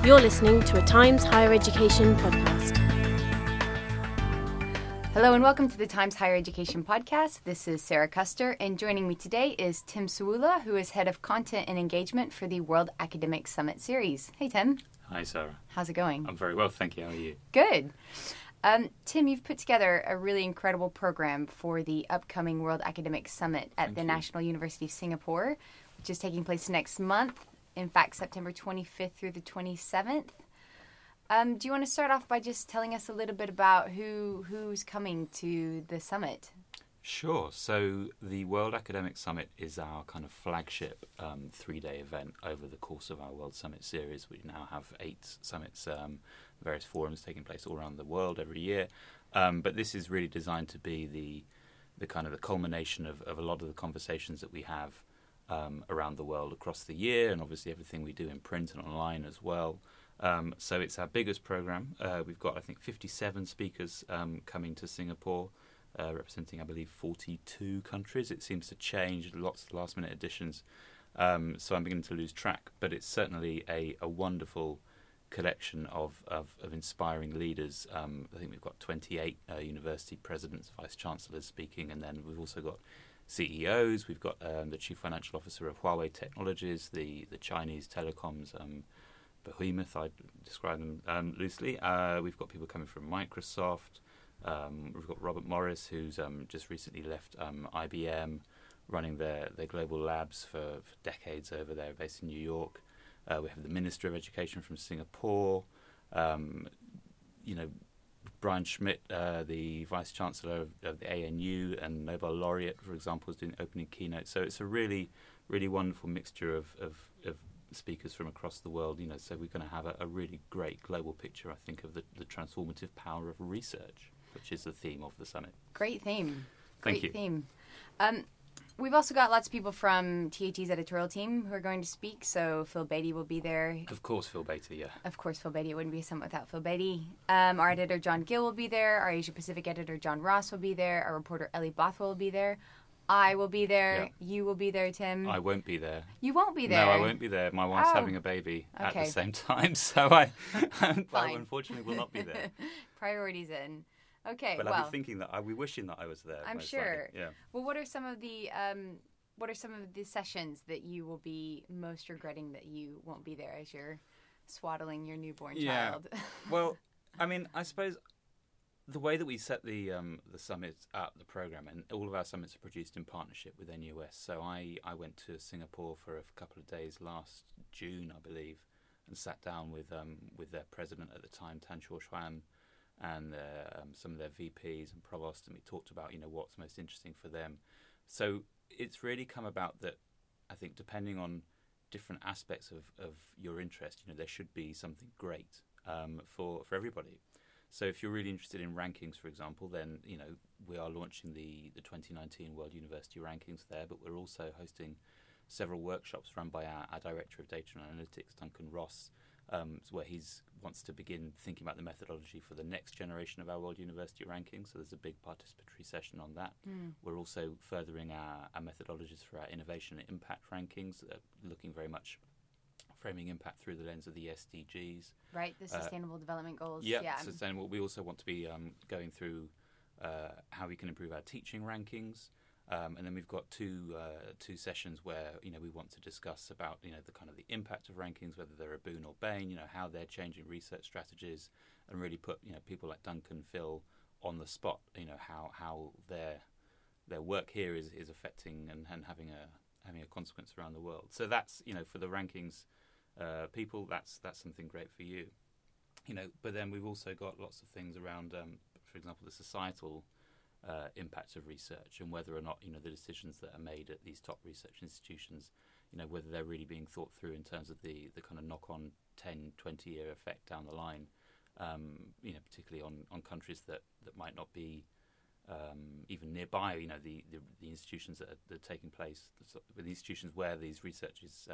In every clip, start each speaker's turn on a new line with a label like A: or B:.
A: You're listening to a Times Higher Education podcast.
B: Hello and welcome to the Times Higher Education podcast. This is Sarah Custer, and joining me today is Tim Sewula, who is Head of Content and Engagement for the World Academic Summit Series. Hey, Tim.
C: Hi, Sarah.
B: How's it going?
C: I'm very well, thank you. How are you?
B: Good. Tim, you've put together a really incredible program for the upcoming World Academic Summit at the National University of Singapore, which is taking place next month. In fact, September 25th through the 27th. Do you want to start off by just telling us a little bit about who's coming to the summit?
C: Sure. So the World Academic Summit is our kind of flagship three-day event over the course of our World Summit series. We now have 8 summits, various forums taking place all around the world every year. But this is really designed to be the kind of the culmination of a lot of the conversations that we have around the world across the year, and obviously everything we do in print and online as well. So it's our biggest program. We've got, I think, 57 speakers coming to Singapore, representing, I believe, 42 countries. It seems to change, lots of last-minute additions. So I'm beginning to lose track, but it's certainly a wonderful collection of inspiring leaders. I think we've got 28 university presidents, vice-chancellors speaking, and then we've also got CEOs. We've got the Chief Financial Officer of Huawei Technologies, the Chinese telecoms behemoth, I describe them loosely. We've got people coming from Microsoft. We've got Robert Morris, who's just recently left IBM, running their global labs for decades over there, based in New York. We have the Minister of Education from Singapore. Brian Schmidt, the Vice-Chancellor of the ANU and Nobel Laureate, for example, is doing the opening keynote. So it's a really, really wonderful mixture of speakers from across the world. So we're going to have a really great global picture, I think, of the transformative power of research, which is the theme of the summit.
B: Great theme.
C: Thank you.
B: Great theme. We've also got lots of people from THE's editorial team who are going to speak. So Phil Beatty will be there.
C: Of course, Phil Beatty, yeah.
B: Of course, Phil Beatty. It wouldn't be a summit without Phil Beatty. Our editor, John Gill, will be there. Our Asia Pacific editor, John Ross, will be there. Our reporter, Ellie Bothwell, will be there. I will be there. Yeah. You will be there, Tim.
C: I won't be there.
B: You won't be there?
C: No, I won't be there. My wife's having a baby at the same time, so I unfortunately will not be there.
B: Priorities in. Okay,
C: but I'll be thinking that I'll be wishing that I was there.
B: I'm sure.
C: Yeah.
B: Well, what are some of the sessions that you will be most regretting that you won't be there as you're swaddling your newborn child?
C: Well, I mean, I suppose the way that we set the summit up, the program, and all of our summits are produced in partnership with NUS. So I went to Singapore for a couple of days last June, I believe, and sat down with their president at the time, Tan Chor Chuan, and some of their VPs and provosts, and we talked about what's most interesting for them. So it's really come about that I think depending on different aspects of your interest, there should be something great for everybody. So if you're really interested in rankings, for example, then we are launching the 2019 World University Rankings there, but we're also hosting several workshops run by our Director of Data and Analytics, Duncan Ross, where he wants to begin thinking about the methodology for the next generation of our World University Rankings. So there's a big participatory session on that. We're also furthering our methodologies for our Innovation and Impact Rankings, looking very much framing impact through the lens of the SDGs.
B: Right, the Sustainable Development Goals.
C: Yeah, sustainable. We also want to be going through how we can improve our teaching rankings. And then we've got two sessions where we want to discuss about the kind of the impact of rankings, whether they're a boon or bane, how they're changing research strategies, and really put people like Duncan, Phil on the spot. How their work here is affecting and having a consequence around the world. So that's for the rankings people, that's something great for you. But then we've also got lots of things around, for example, the societal impact of research, and whether or not the decisions that are made at these top research institutions, whether they're really being thought through in terms of the kind of knock-on 10-20 year effect down the line, particularly on countries that might not be even nearby, the institutions that are taking place, the institutions where these researches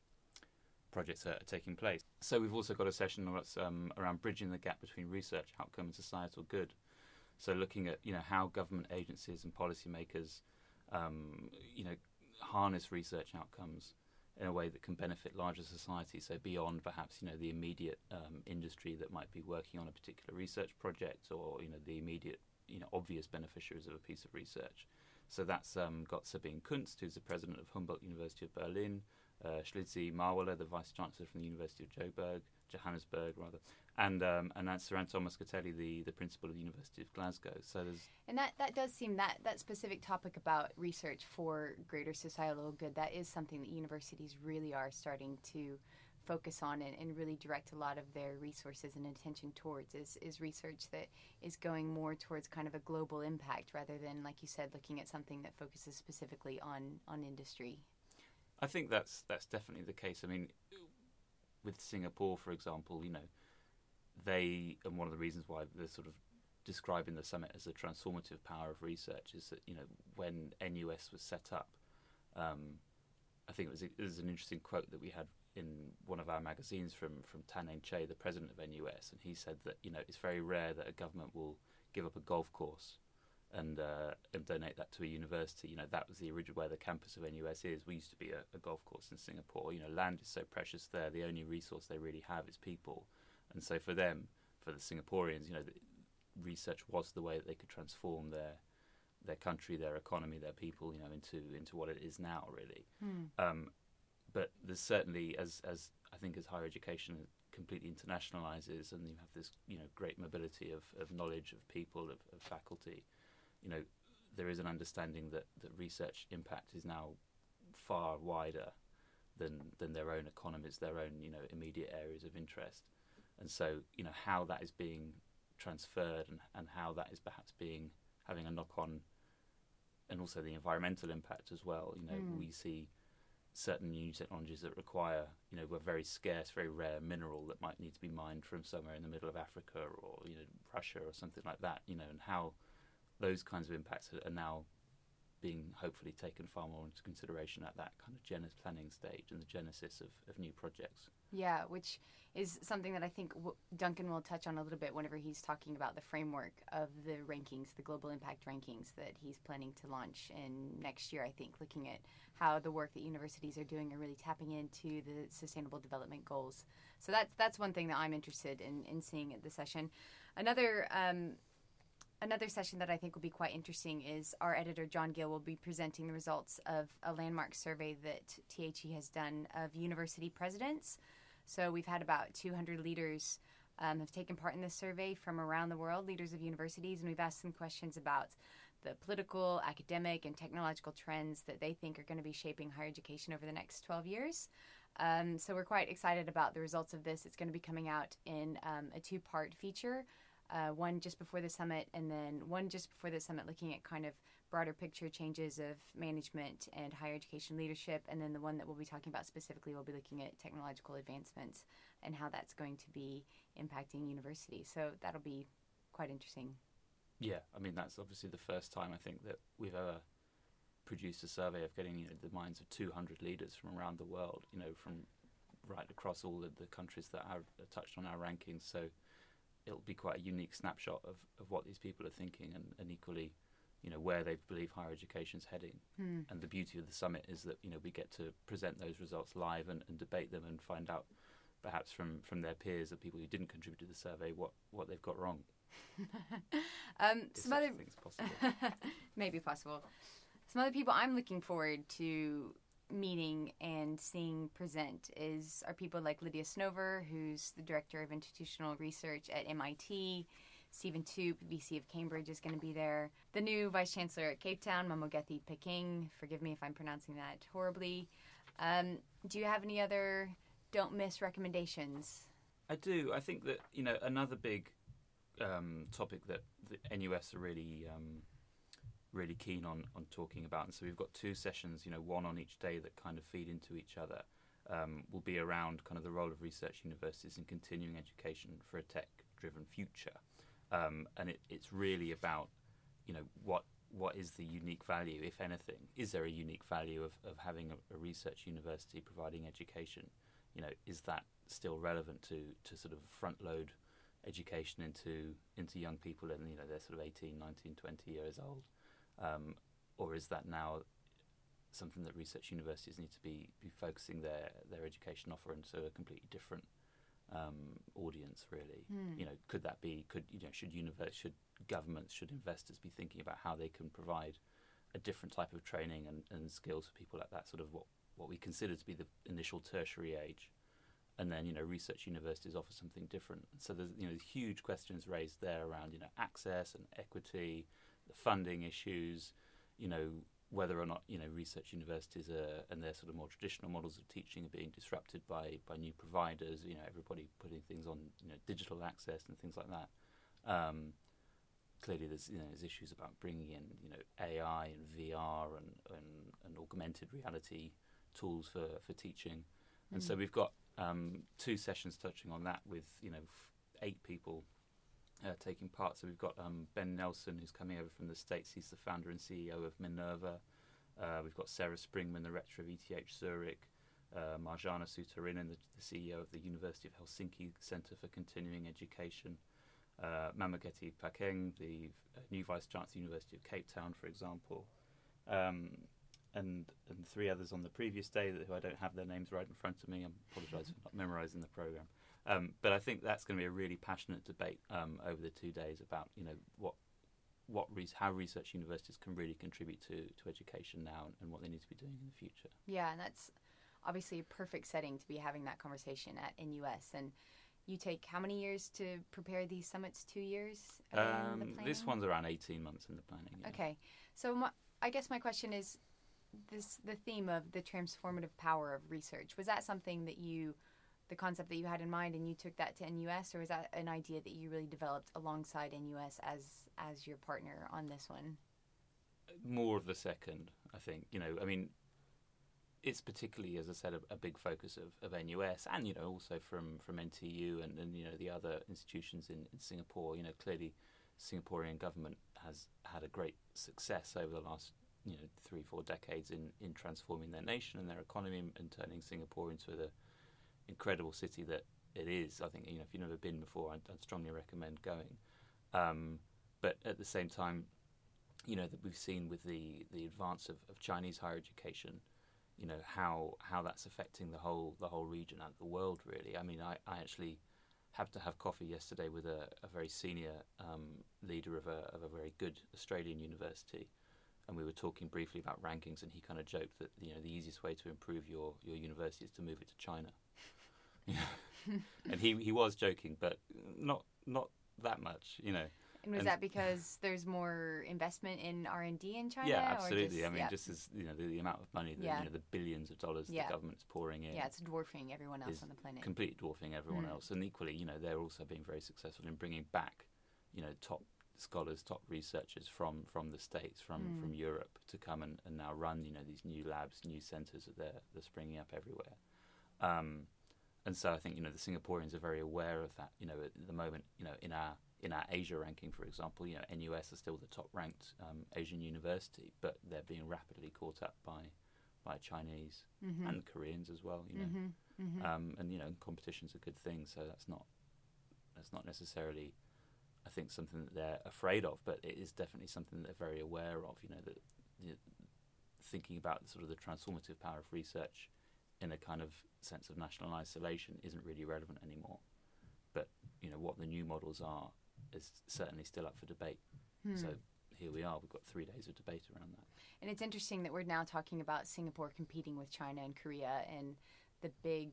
C: projects are taking place. So we've also got a session around bridging the gap between research outcome and societal good. So looking at how government agencies and policymakers harness research outcomes in a way that can benefit larger society. So beyond perhaps the immediate industry that might be working on a particular research project, or the immediate obvious beneficiaries of a piece of research. So that's got Sabine Kunst, who's the president of Humboldt University of Berlin, Schlitzi Marwala, the vice chancellor from the University of Johannesburg, and that's Sorrento Moscatelli, the principal of the University of Glasgow. So there's
B: that does seem that specific topic about research for greater societal good. That is something that universities really are starting to focus on and really direct a lot of their resources and attention towards is research that is going more towards kind of a global impact rather than, like you said, looking at something that focuses specifically on industry.
C: I think that's definitely the case. I mean, with Singapore, for example, they, and one of the reasons why they're sort of describing the summit as a transformative power of research is that when NUS was set up, I think it was an interesting quote that we had in one of our magazines from Tan Eng Che, the president of NUS, and he said that it's very rare that a government will give up a golf course and donate that to a university. That was the original where the campus of NUS is. We used to be a golf course in Singapore. Land is so precious there. The only resource they really have is people, and so for them, for the Singaporeans, research was the way that they could transform their country, their economy, their people, into what it is now, really. But there's certainly, as I think as higher education completely internationalizes, and you have this great mobility of knowledge, of people, of faculty, there is an understanding that research impact is now far wider than their own economies, their own immediate areas of interest, and so how that is being transferred and how that is perhaps having a knock on, and also the environmental impact as well. We see certain new technologies that require, a very scarce, very rare mineral that might need to be mined from somewhere in the middle of Africa or, Russia or something like that, and how those kinds of impacts are now being hopefully taken far more into consideration at that kind of planning stage and the genesis of new projects.
B: Yeah, which is something that I think Duncan will touch on a little bit whenever he's talking about the framework of the rankings, the global impact rankings that he's planning to launch in next year, I think, looking at how the work that universities are doing are really tapping into the Sustainable Development Goals. So that's one thing that I'm interested in seeing at the session. Another session that I think will be quite interesting is our editor, John Gill, will be presenting the results of a landmark survey that THE has done of university presidents. So we've had about 200 leaders have taken part in this survey from around the world, leaders of universities, and we've asked them questions about the political, academic, and technological trends that they think are going to be shaping higher education over the next 12 years. So we're quite excited about the results of this. It's going to be coming out in a two-part feature. One just before the summit, and then one just before the summit looking at kind of broader picture changes of management and higher education leadership, and then the one that we'll be talking about specifically will be looking at technological advancements and how that's going to be impacting universities. So that'll be quite interesting.
C: Yeah, I mean, that's obviously the first time I think that we've ever produced a survey of getting the minds of 200 leaders from around the world, from right across all of the countries that are touched on our rankings. So it'll be quite a unique snapshot of what these people are thinking and equally, where they believe higher education's heading. And the beauty of the summit is that, we get to present those results live and debate them and find out perhaps from their peers, the people who didn't contribute to the survey, what they've got wrong.
B: Some other
C: things possible.
B: Maybe possible. Some other people I'm looking forward to meeting and seeing present are people like Lydia Snover, who's the Director of Institutional Research at MIT. Stephen Toop, VC of Cambridge, is going to be there. The new Vice Chancellor at Cape Town, Mamogethi Peking. Forgive me if I'm pronouncing that horribly. Do you have any other don't miss recommendations?
C: I do. I think that, another big topic that the NUS are really keen on talking about, and so we've got two sessions, one on each day that kind of feed into each other, will be around kind of the role of research universities in continuing education for a tech-driven future, and it's really about, what is the unique value, if anything? Is there a unique value of having a research university providing education? Is that still relevant to sort of front load education into young people, and they're sort of 18, 19, 20 years old? Or is that now something that research universities need to be focusing their education offer into a completely different audience, really. Could that be? Should governments, should investors be thinking about how they can provide a different type of training and skills for people at that sort of what we consider to be the initial tertiary age, and then research universities offer something different. So there's huge questions raised there around access and equity, the funding issues, whether or not research universities and their sort of more traditional models of teaching are being disrupted by new providers. Everybody putting things on digital access and things like that. Clearly, there's issues about bringing in AI and VR and augmented reality tools for teaching, and so we've got 2 sessions touching on that with 8 people taking part. So we've got Ben Nelson, who's coming over from the States. He's the founder and CEO of Minerva. We've got Sarah Springman, the rector of ETH Zurich. Marjana Sutarinen, the CEO of the University of Helsinki Centre for Continuing Education. Mamageti Pakeng, the new Vice Chancellor of the University of Cape Town, for example. And 3 others on the previous day who I don't have their names right in front of me. I apologise for not memorising the programme. But I think that's going to be a really passionate debate over the 2 days about how research universities can really contribute to education now and what they need to be doing in the future.
B: Yeah, and that's obviously a perfect setting to be having that conversation at NUS. And you take how many years to prepare these summits? 2 years?
C: This one's around 18 months in the planning. Yeah.
B: Okay. So I guess my question is, the theme of the transformative power of research, was that something that the concept that you had in mind and you took that to NUS, or was that an idea that you really developed alongside NUS as your partner on this one?
C: More of the second, I think. It's particularly, as I said, a big focus of NUS and, also from NTU and the other institutions in Singapore. Clearly Singaporean government has had a great success over the last 3-4 decades in transforming their nation and their economy and turning Singapore into the incredible city that it is. I think, if you've never been before, I'd strongly recommend going. But at the same time, that we've seen with the advance of Chinese higher education, how that's affecting the whole region and the world, really. I actually happened to have coffee yesterday with a very senior leader of a very good Australian university, and we were talking briefly about rankings, and he kind of joked that the easiest way to improve your university is to move it to China. And he was joking, but not that much,
B: And was that because there's more investment in R&D in China?
C: Yeah, absolutely.
B: Or just,
C: just as the amount of money, the billions of dollars the government's pouring in.
B: Yeah, it's dwarfing everyone else on the planet.
C: Completely dwarfing everyone else, and equally, they're also being very successful in bringing back, top scholars, top researchers from the States, from Europe, to come and now run, these new labs, new centres that they're springing up everywhere. And so I think the Singaporeans are very aware of that. At the moment, in our Asia ranking, for example, NUS are still the top ranked Asian university, but they're being rapidly caught up by Chinese and Koreans as well. And competition's a good thing, so that's not necessarily, I think, something that they're afraid of, but it is definitely something that they're very aware of. That thinking about sort of the transformative power of research in a kind of sense of national isolation isn't really relevant anymore. But what the new models are is certainly still up for debate. So here we are. We've got 3 days of debate around that. And
B: it's interesting that we're now talking about Singapore competing with China and Korea and the big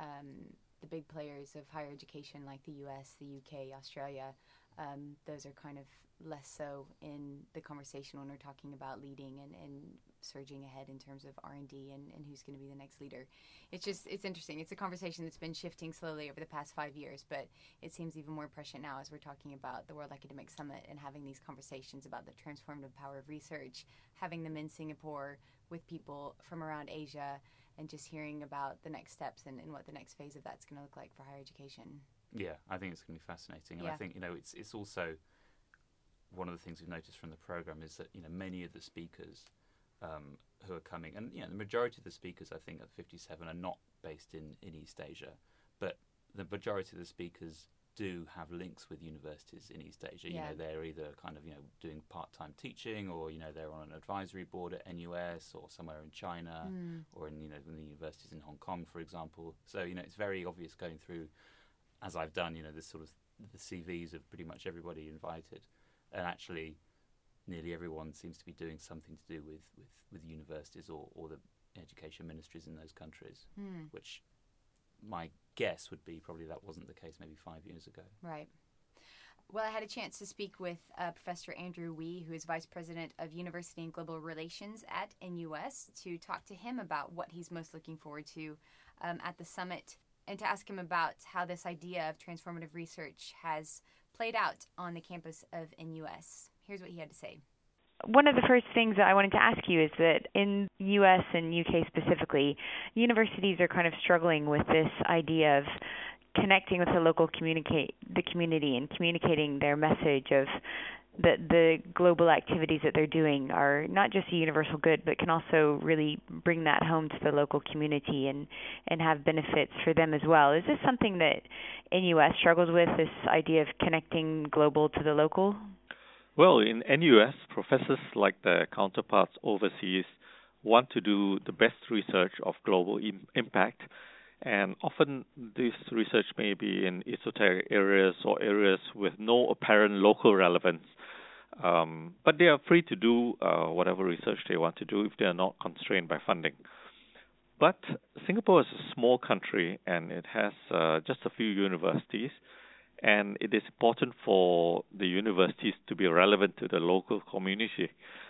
B: players of higher education like the US, the UK, Australia. Those are kind of less so in the conversation when we're talking about leading and surging ahead in terms of R&D and who's going to be the next leader. It's interesting. It's a conversation that's been shifting slowly over the past 5 years, but it seems even more prescient now as we're talking about the World Academic Summit and having these conversations about the transformative power of research, having them in Singapore with people from around Asia, and just hearing about the next steps and what the next phase of that's going to look like for higher education.
C: Yeah, I think it's going to be fascinating. And I think, it's also one of the things we've noticed from the programme is that, many of the speakers who are coming, and, the majority of the speakers, I think, at 57 are not based in East Asia, but the majority of the speakers do have links with universities in East Asia.
B: Yeah.
C: You know, they're either kind of, doing part-time teaching, or, they're on an advisory board at NUS or somewhere in China, or in, in the universities in Hong Kong, for example. So, it's very obvious going through, as I've done, this sort of the CVs of pretty much everybody invited. And actually, nearly everyone seems to be doing something to do with universities or the education ministries in those countries, which my guess would be probably that wasn't the case maybe 5 years ago.
B: Right. Well, I had a chance to speak with Professor Andrew Wee, who is Vice President of University and Global Relations at NUS, to talk to him about what he's most looking forward to at the summit, and to ask him about how this idea of transformative research has played out on the campus of NUS. Here's what he had to say.
D: One of the first things that I wanted to ask you is that in US and UK specifically, universities are kind of struggling with this idea of connecting with the local community and communicating their message of the global activities that they're doing are not just a universal good, but can also really bring that home to the local community and have benefits for them as well. Is this something that NUS struggles with, this idea of connecting global to the local?
E: Well, in NUS, professors like their counterparts overseas want to do the best research of global impact, and often this research may be in esoteric areas or areas with no apparent local relevance, but they are free to do whatever research they want to do if they are not constrained by funding. But Singapore is a small country, and it has just a few universities, and it is important for the universities to be relevant to the local community.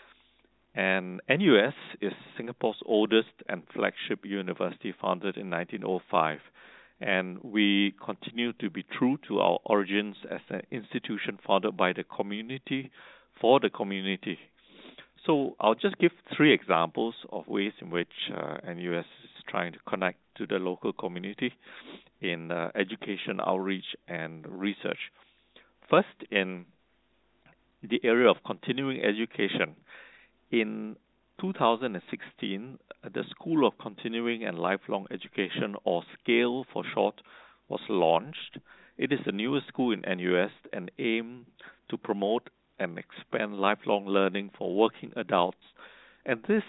E: And NUS is Singapore's oldest and flagship university, founded in 1905. And we continue to be true to our origins as an institution founded by the community for the community. So I'll just give 3 examples of ways in which NUS is trying to connect to the local community in education, outreach, and research. First, in the area of continuing education, in 2016, the School of Continuing and Lifelong Education, or SCALE for short, was launched. It is the newest school in NUS and aims to promote and expand lifelong learning for working adults. And this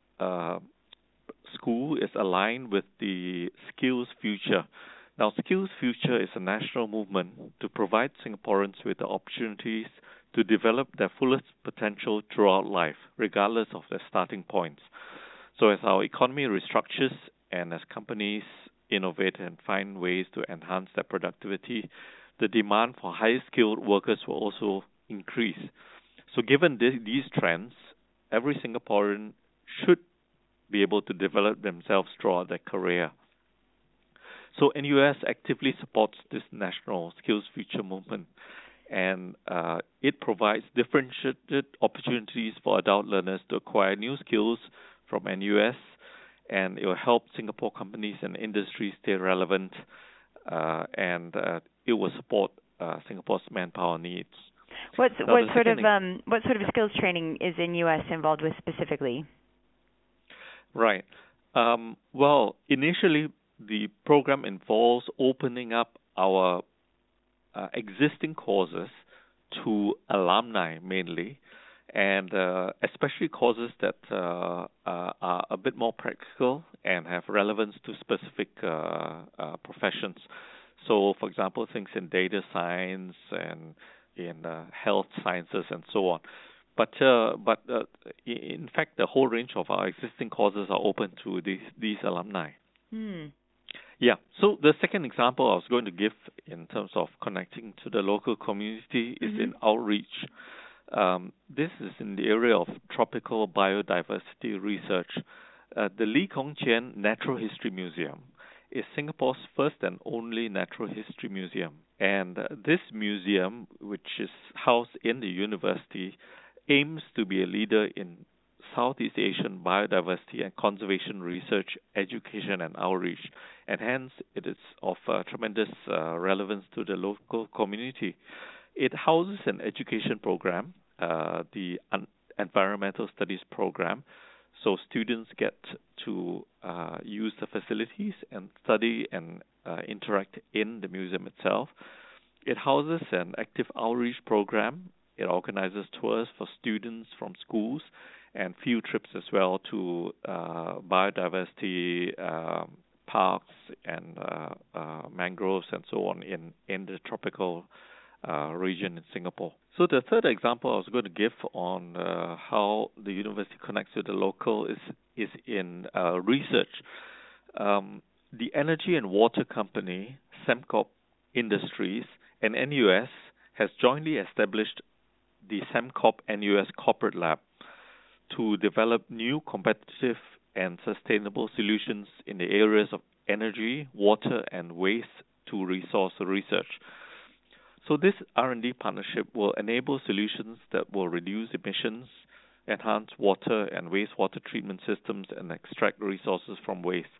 E: school is aligned with the Skills Future. Now, Skills Future is a national movement to provide Singaporeans with the opportunities to develop their fullest potential throughout life, regardless of their starting points. So as our economy restructures and as companies innovate and find ways to enhance their productivity, the demand for highly skilled workers will also increase. So given these trends, every Singaporean should be able to develop themselves throughout their career. So NUS actively supports this national Skills Future movement, and it provides differentiated opportunities for adult learners to acquire new skills from NUS, and it will help Singapore companies and industries stay relevant, and it will support Singapore's manpower needs.
D: What sort of skills training is NUS involved with specifically?
E: Right. Well, initially, the program involves opening up our existing courses to alumni mainly, and especially courses that are a bit more practical and have relevance to specific professions. So, for example, things in data science and in health sciences and so on. But in fact, the whole range of our existing courses are open to these alumni. Yeah. So the second example I was going to give in terms of connecting to the local community is in outreach. This is in the area of tropical biodiversity research. The Lee Kong Chian Natural History Museum is Singapore's first and only natural history museum. And this museum, which is housed in the university, aims to be a leader in Southeast Asian biodiversity and conservation research, education, and outreach, and hence it is of tremendous relevance to the local community. It houses an education program, the Environmental Studies program, so students get to use the facilities and study and interact in the museum itself. It houses an active outreach program. It organizes tours for students from schools and field trips as well to biodiversity parks and mangroves and so on in the tropical region in Singapore. So the third example I was going to give on how the university connects with the local is in research. The energy and water company Sembcorp Industries and NUS has jointly established the Sembcorp NUS Corporate Lab to develop new competitive and sustainable solutions in the areas of energy, water, and waste to resource research. So this R&D partnership will enable solutions that will reduce emissions, enhance water and wastewater treatment systems, and extract resources from waste.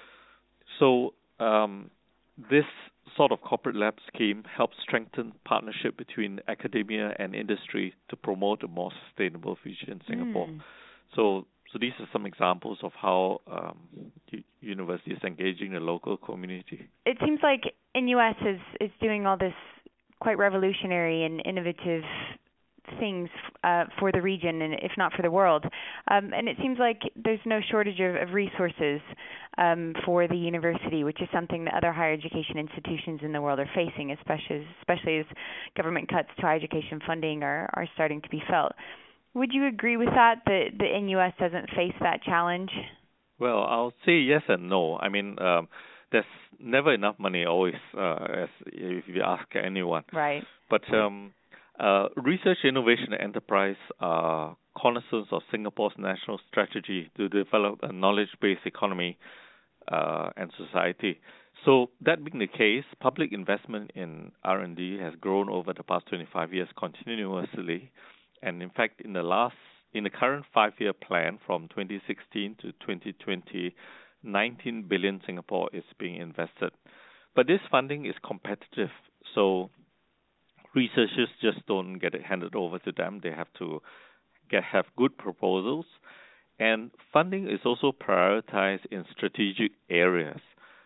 E: So this sort of corporate lab scheme helps strengthen partnership between academia and industry to promote a more sustainable future in Singapore. So these are some examples of how university is engaging the local community.
D: It seems like NUS is doing all this quite revolutionary and innovative things for the region, and if not for the world. And it seems like there's no shortage of resources for the university, which is something that other higher education institutions in the world are facing, especially as government cuts to higher education funding are starting to be felt. Would you agree with that the NUS doesn't face that challenge?
E: Well, I'll say yes and no. I mean, there's never enough money always, as if you ask anyone.
D: Right.
E: But research, innovation, and enterprise are cornerstones of Singapore's national strategy to develop a knowledge-based economy and society. So that being the case, public investment in R&D has grown over the past 25 years continuously. And in fact, in the current 5-year plan from 2016 to 2020, 19 billion Singapore is being invested. But this funding is competitive, so researchers just don't get it handed over to them. They have to have good proposals. And funding is also prioritized in strategic areas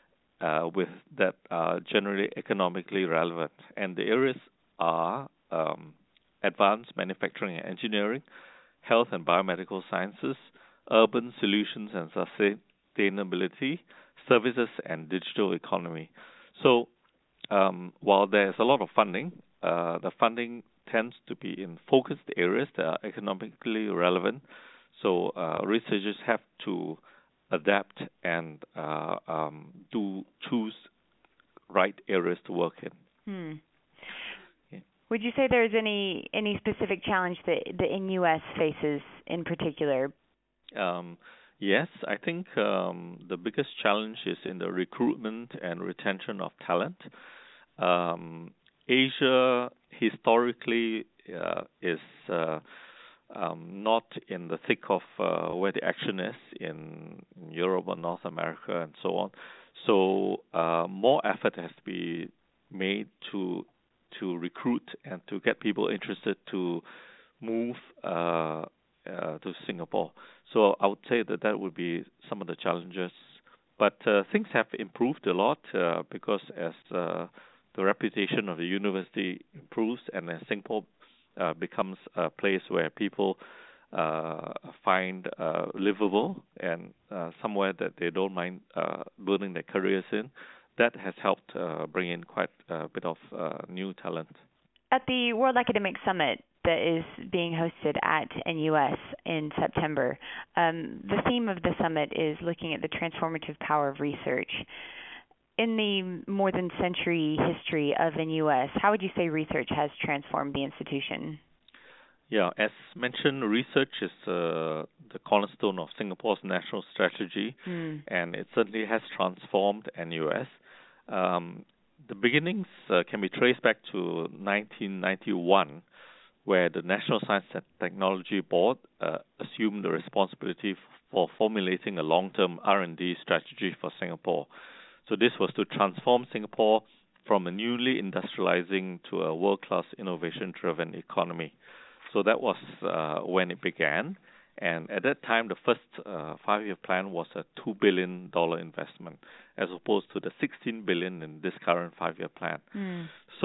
E: that are generally economically relevant. And the areas are advanced manufacturing and engineering, health and biomedical sciences, urban solutions and sustainability, services and digital economy. So while there's a lot of funding, the funding tends to be in focused areas that are economically relevant. So researchers have to adapt and choose right areas to work in.
D: Would you say there's any specific challenge that the NUS faces in particular?
E: Yes, I think the biggest challenge is in the recruitment and retention of talent. Asia historically is not in the thick of where the action is in Europe or North America and so on. So more effort has to be made to recruit and to get people interested to move to Singapore. So I would say that would be some of the challenges. But things have improved a lot because as the reputation of the university improves and as Singapore becomes a place where people find livable and somewhere that they don't mind building their careers in, that has helped bring in quite a bit of new talent.
D: At the World Academic Summit that is being hosted at NUS in September, the theme of the summit is looking at the transformative power of research. In the more than century history of NUS, how would you say research has transformed the institution?
E: Yeah, as mentioned, research is the cornerstone of Singapore's national strategy, and it certainly has transformed NUS. The beginnings can be traced back to 1991, where the National Science and Technology Board assumed the responsibility for formulating a long-term R&D strategy for Singapore. So this was to transform Singapore from a newly industrializing to a world-class innovation-driven economy. So that was when it began. And at that time, the first 5-year plan was a $2 billion investment, as opposed to the $16 billion in this current 5-year plan. So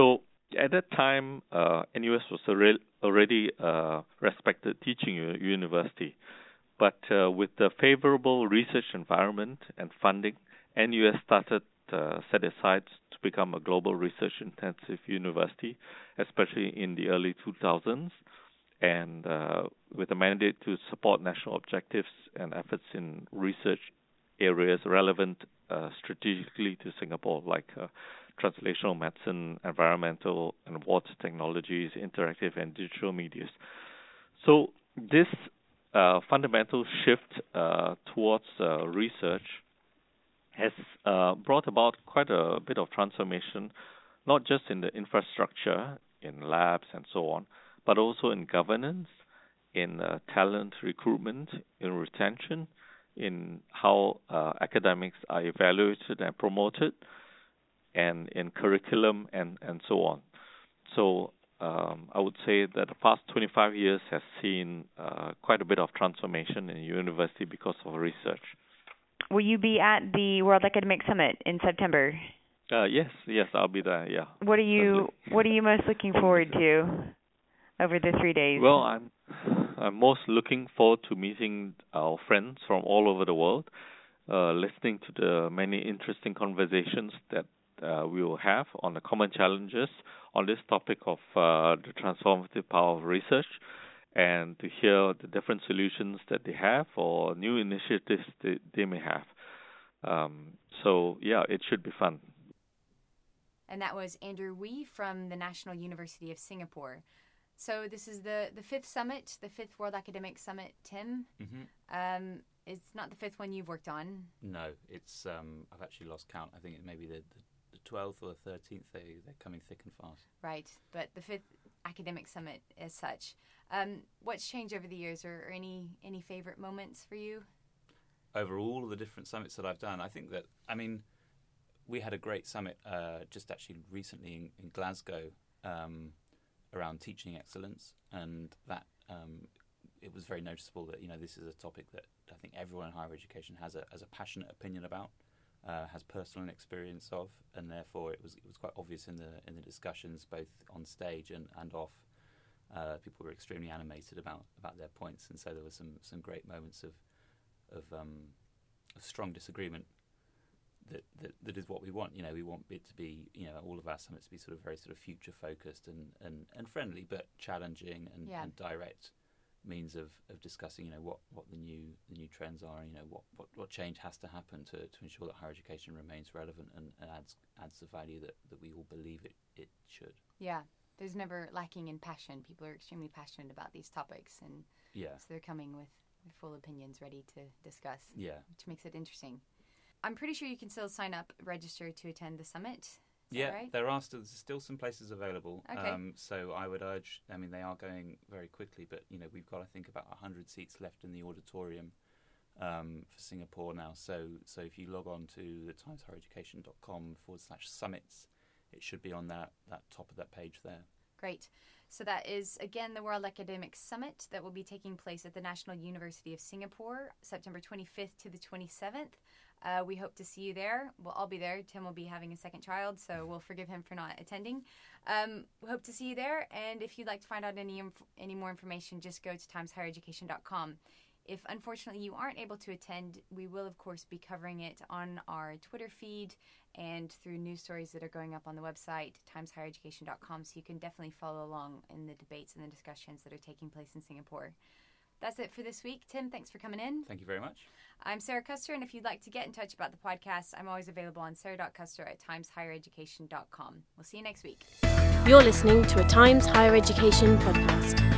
E: At that time, NUS was already a respected teaching university. But with the favorable research environment and funding, NUS started set aside to become a global research-intensive university, especially in the early 2000s, and with a mandate to support national objectives and efforts in research areas relevant strategically to Singapore, like translational medicine, environmental and water technologies, interactive and digital medias. So this fundamental shift towards research has brought about quite a bit of transformation, not just in the infrastructure, in labs and so on, but also in governance, in talent recruitment, in retention, in how academics are evaluated and promoted, and in curriculum and so on. So I would say that the past 25 years has seen quite a bit of transformation in university because of research.
D: Will you be at the World Academic Summit in September?
E: Yes, I'll be there. Yeah.
D: What are you most looking forward to over the 3 days?
E: Well, I'm most looking forward to meeting our friends from all over the world, listening to the many interesting conversations that we will have on the common challenges on this topic of the transformative power of research, and to hear the different solutions that they have or new initiatives that they may have. So, it should be fun.
B: And that was Andrew Wee from the National University of Singapore. So this is the fifth summit, the fifth World Academic Summit, Tim. Mm-hmm. It's not the fifth one you've worked on.
C: No, it's I've actually lost count. I think it may be the 12th or the 13th. They're coming thick and fast. Right,
B: but the fifth academic summit as such. What's changed over the years, or any favorite moments for you?
C: Over all of the different summits that I've done, I think that, we had a great summit just actually recently in Glasgow around teaching excellence, and that it was very noticeable that this is a topic that I think everyone in higher education has a passionate opinion about, has personal experience of, and therefore it was quite obvious in the discussions both on stage and off. People were extremely animated about their points, and so there were some great moments of strong disagreement. That is what we want. We want it to be, all of our summits to be sort of future focused and friendly, but challenging and direct means of discussing, what the new trends are, and what change has to happen to ensure that higher education remains relevant and adds the value that we all believe it should.
B: Yeah, there's never lacking in passion. People are extremely passionate about these topics, and so they're coming with their full opinions ready to discuss. Yeah, which makes it interesting. I'm pretty sure you can still sign up, register to attend the summit. Is that right?
C: There are still some places available.
B: Okay.
C: So I would urge, they are going very quickly, but, we've got, I think, about 100 seats left in the auditorium for Singapore now. So if you log on to the timeshighereducation.com/summits, it should be on that top of that page there.
B: Great. So that is, again, the World Academic Summit that will be taking place at the National University of Singapore, September 25th to the 27th. We hope to see you there. We'll all be there. Tim will be having a second child, so we'll forgive him for not attending. We hope to see you there. And if you'd like to find out any more information, just go to timeshighereducation.com. If, unfortunately, you aren't able to attend, we will, of course, be covering it on our Twitter feed and through news stories that are going up on the website, timeshighereducation.com, so you can definitely follow along in the debates and the discussions that are taking place in Singapore. That's it for this week. Tim, thanks for coming in.
C: Thank you very much.
B: I'm Sarah Custer, and if you'd like to get in touch about the podcast, I'm always available on sarah.custer@timeshighereducation.com. We'll see you next week.
A: You're listening to a Times Higher Education podcast.